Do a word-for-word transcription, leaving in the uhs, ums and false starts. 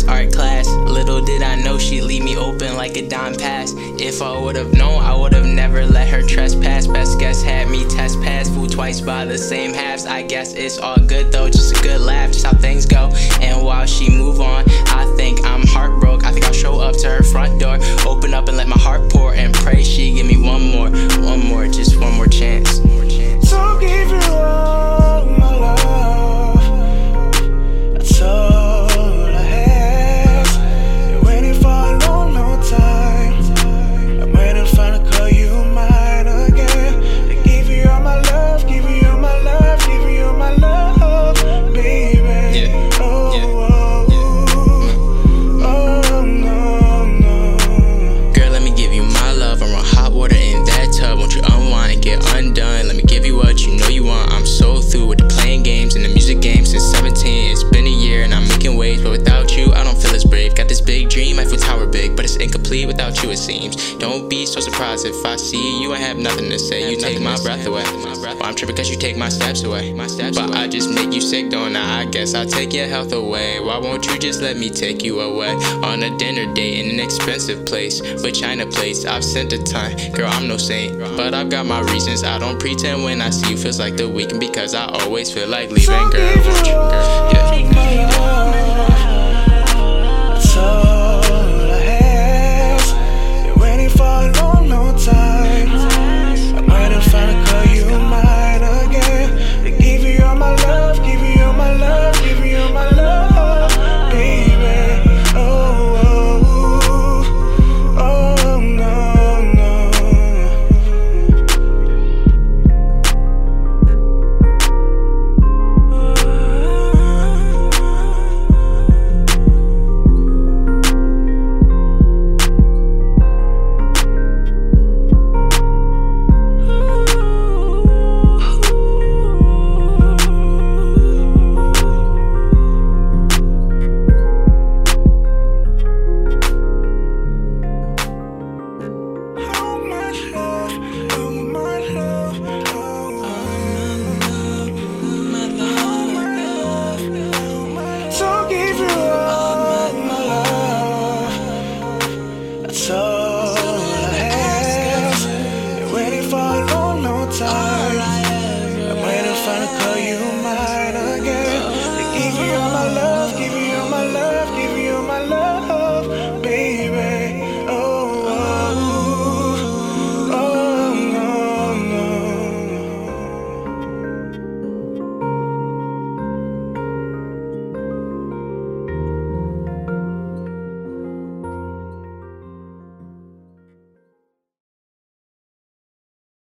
nice art class. Little did I know she'd leave me open like a dime pass. If I would've known, I would've never let her trespass. Best guess had me test pass, fooled twice by the same halves. I guess it's all good though, just a good laugh, just how things go. And while she move on, I think I'm heartbroken. I think I'll show up to her front door, open up and let my heart pour, and pray she give me one more, one more, just one more chance. So give you all my love, that's all I have. Been waiting for a long, long time. I'm waiting to finally call you mine again. To give you all my love, give you all my love, give you all my love, baby. Yeah. Oh, Yeah. oh, oh, oh, no, no. Girl, let me give you my love. I'm on hot water in that tub. Won't you unwind and get undone? Let me give you what you know you want. I'm so through with the playing games and the music game since seventeen. It's been a year and I'm making waves, but without you, I don't feel as brave. Got this big dream, I feel tower big, but it's incomplete without you, it seems. Don't be so surprised if I see you and have nothing to say. You take my breath away. Well, I'm tripping cause you take my steps away. But I just make you sick, don't I? I guess I'll take your health away. Why won't you just let me take you away? On a dinner date in an expensive place with China plates. I've sent a ton, girl, I'm no saint, but I've got my reasons. I don't pretend when I see you, feels like the weekend because I always feel like leaving, So girl. give Won't you, you girl? all Yeah. my love.